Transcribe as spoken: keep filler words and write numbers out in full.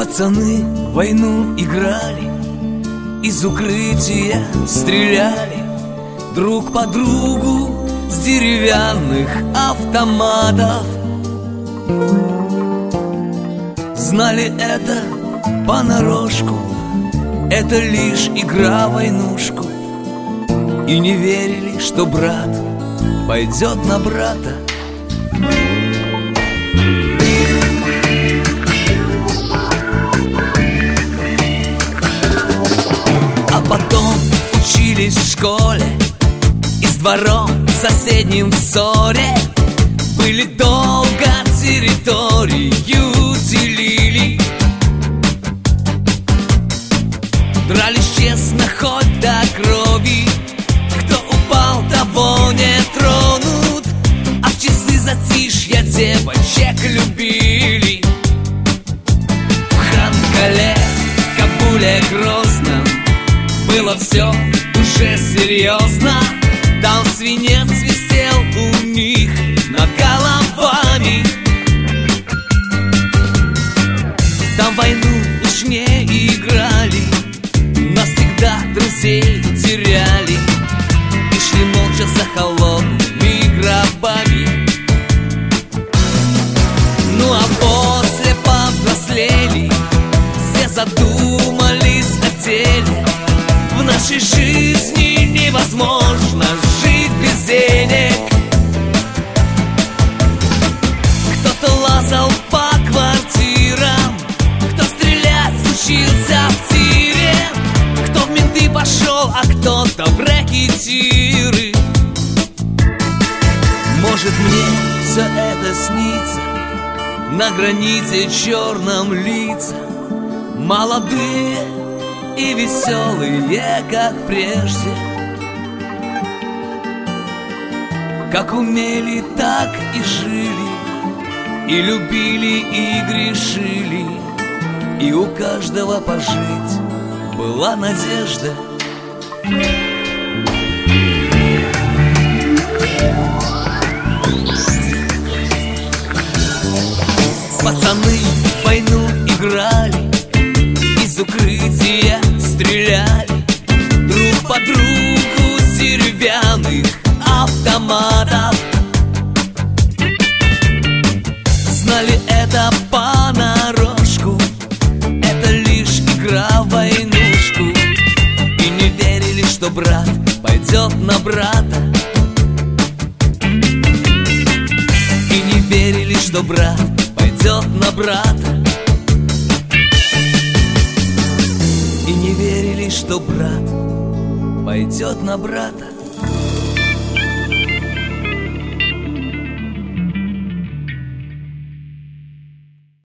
Пацаны в войну играли, из укрытия стреляли друг по другу с деревянных автоматов. Знали это понарошку, это лишь игра в войнушку, и не верили, что брат пойдет на брата. А потом учились в школе и с двором соседним в ссоре. Были долго, территорию делили, дрались честно хоть до крови. Кто упал, того не тронут, а в часы затишья девочек любили. В Ханкале, Кабуле, Грозном было все уже серьезно. Там свинец свистел у них над головами. Там войну уж не играли, навсегда друзей теряли и шли молча за холодными гробами. Ну а после повзрослели, все задумались о деле. В нашей жизни невозможно жить без денег. Кто-то лазал по квартирам, кто стрелять учился в тире, кто в менты пошел, а кто-то в рэкетиры. Может, мне все это снится, на границе черном лица, молодые и веселые, как прежде. Как умели, так и жили, и любили, и грешили, и у каждого пожить была надежда. Пацаны в войну играли, из укрытия стреляли друг по другу с деревянных автоматов. Знали это понарошку, это лишь игра в войнушку, и не верили, что брат пойдет на брата. И не верили, что брат пойдет на брата. И не верили, что брат пойдет на брата.